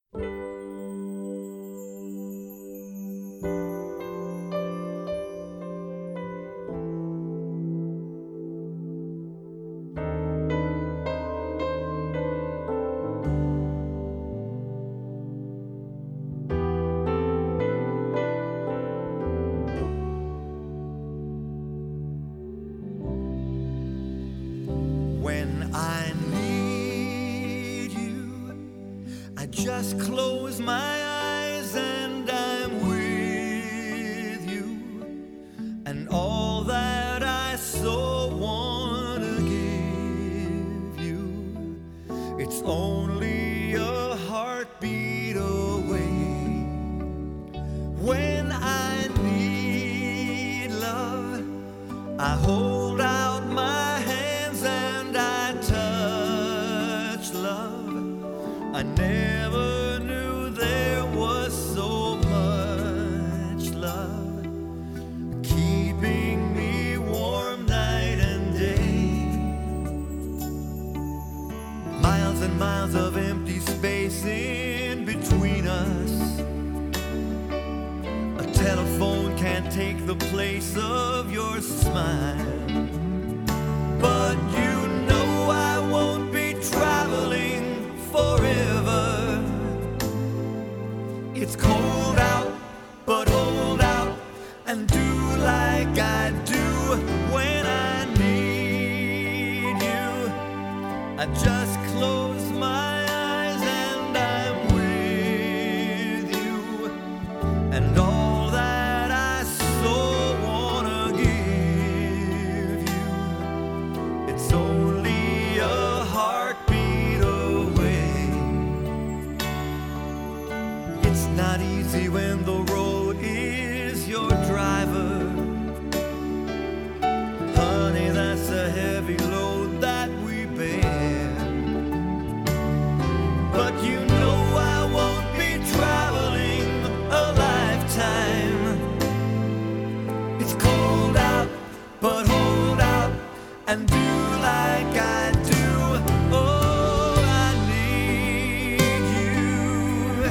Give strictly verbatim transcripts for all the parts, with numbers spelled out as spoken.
When I need you, I just close my eyes and I'm with you. And all that I so wanna give you, it's only a heartbeat away. When I need love, I hold out my hands and I touch love. I never knew there was so much love, keeping me warm night and day. Miles and miles of empty space in between us. A telephone can't take the place of your smile. But you know I won't be traveling forever. It's cold out, but hold out and do like I do when I need you. I just close my eyes and I'm with you. And all that I so wanna give you, it's only a heartbeat away. It's not easy when the road is your driver. Honey, that's a heavy load that we bear. But you know I won't be traveling a lifetime. It's cold out, but hold out and do like I do. Oh, I need you.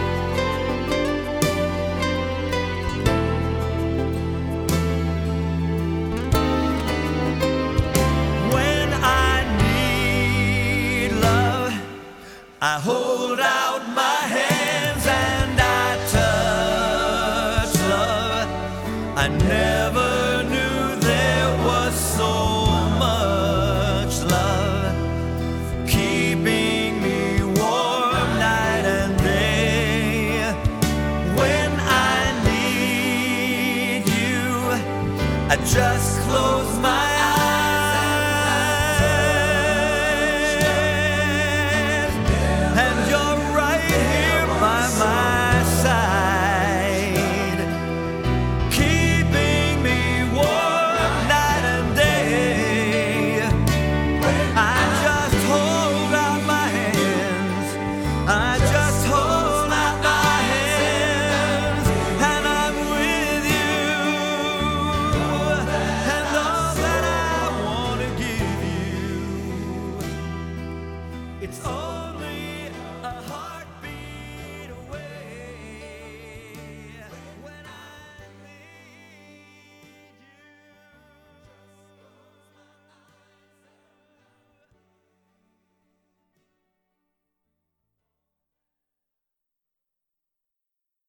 When I need love, I hold out my hands and I touch love. I never